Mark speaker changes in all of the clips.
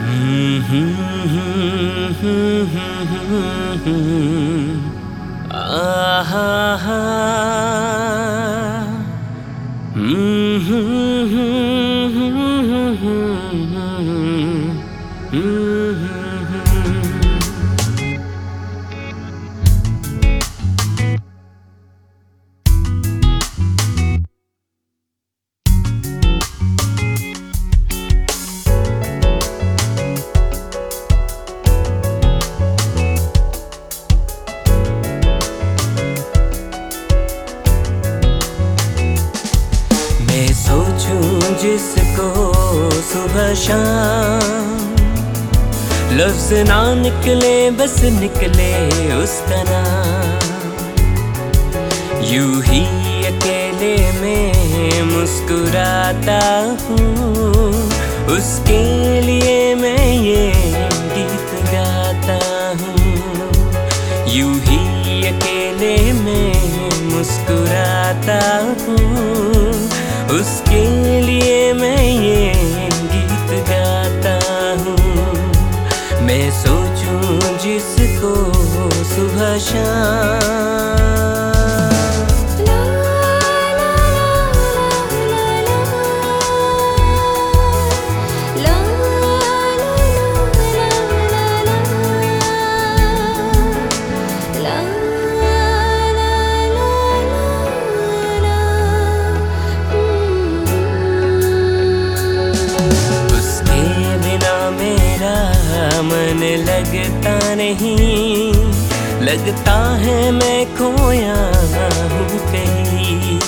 Speaker 1: मैं सोचूं जिसको सुबह शाम, लफ्ज ना निकले बस निकले उसका नाम। यूं ही अकेले में मुस्कुराता हूँ, उसके लिए मैं ये गीत गाता हूँ। यूं ही अकेले में मुस्कुराता हूँ, उसके लिए मैं ये गीत गाता हूँ। मैं सोचूं जिसको सुबह शाम। मन लगता नहीं, लगता है मैं खोया हूँ कहीं।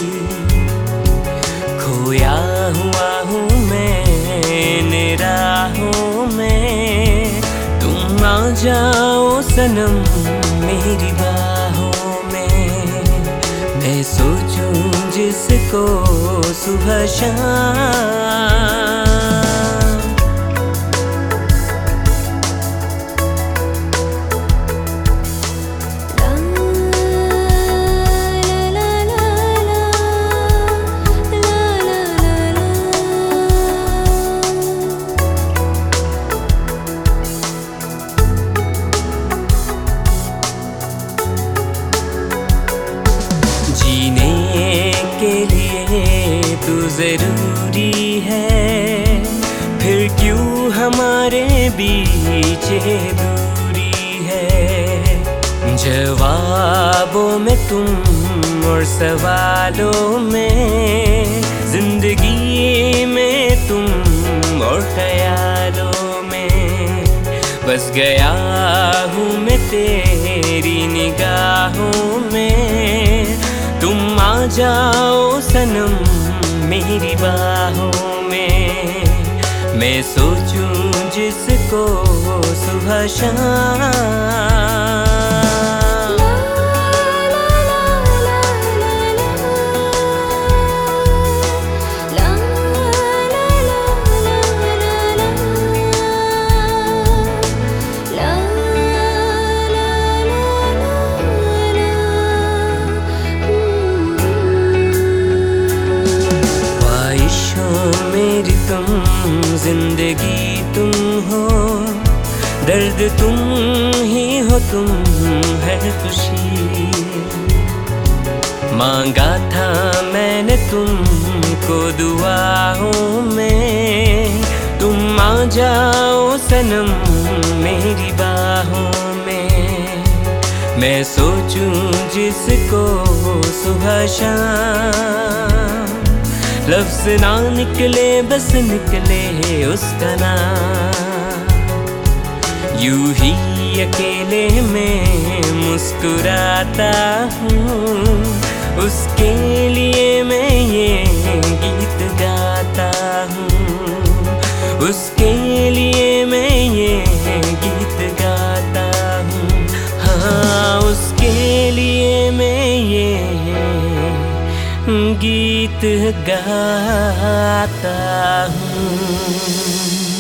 Speaker 1: खोया हुआ हूँ मैं निराहों में, तुम आ जाओ सनम मेरी बाहों में। मैं सोचूं जिसको सुबह शाम। के लिए तू जरूरी है, फिर क्यों हमारे बीच दूरी है। जवाबों में तुम और सवालों में, जिंदगी में तुम और ख्यालों में। बस गया हूँ मैं तेरी निगाहों में, तुम आ जाओ सनम मेरी बाहों में। मैं सोचूं जिसको सुबह शाम। मेरी तुम जिंदगी तुम हो, दर्द तुम ही हो, तुम है खुशी। मांगा था मैंने तुमको दुआओं में, तुम आ जाओ सनम मेरी बाहों में। मैं सोचूं जिसको सुबह शाम, लफ्ज ना निकले बस निकले उसका नाम। यूं ही अकेले में मुस्कुराता हूँ, उसके लिए मैं ये गीत गाता हूँ। उसके लिए मैं ये गीत गाता हूँ। हाँ, उसके लिए मैं ये गीत गाता हूँ।